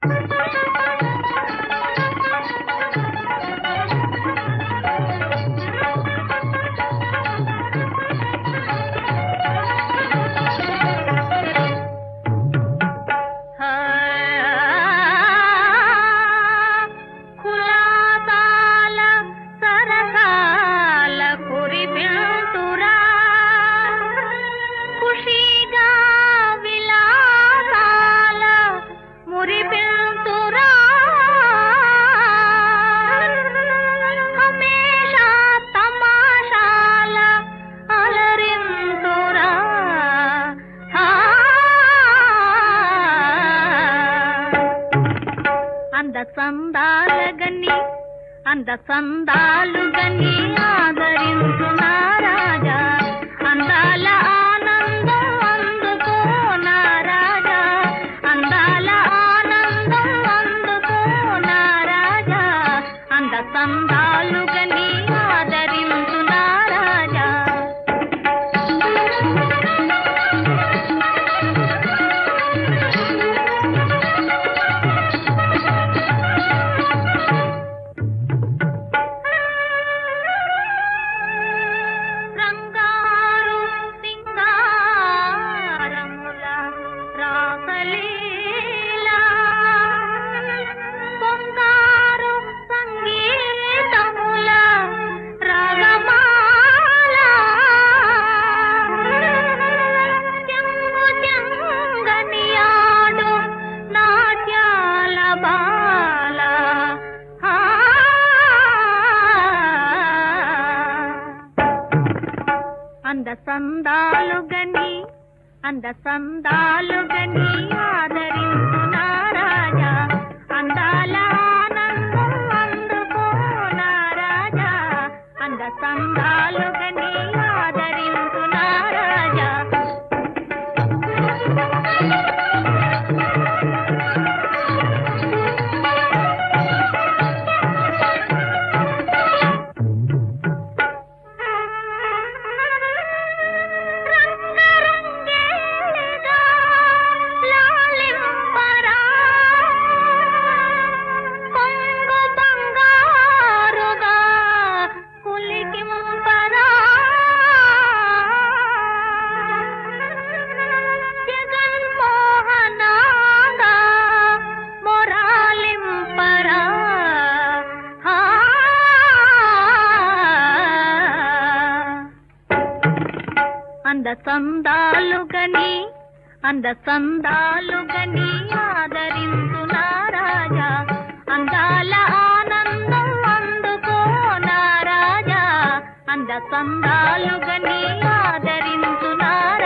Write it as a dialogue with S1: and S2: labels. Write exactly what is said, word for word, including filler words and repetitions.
S1: సందాలగని అంద సందాలుగని ఆదరించునా రాజా అందాల ఆనందం అందుకో నా రాజా అందాల ఆనందం అందుకో నా రాజా అంద సందాలుగని ఆదరించునా రాజా అంద సందాలుగని అంద సందాలుగని ఆదరించునా రాజా అందాల ఆనందం అందుకో నా రాజా అంద సందాలుగని ఆదరించునా రాజా అంద సందాలుగని అంద సందాలుగని ఆదరించునా రాజా అందాల ఆనందం అందుకో నా రాజా అంద సందాలుగని ఆదరించునా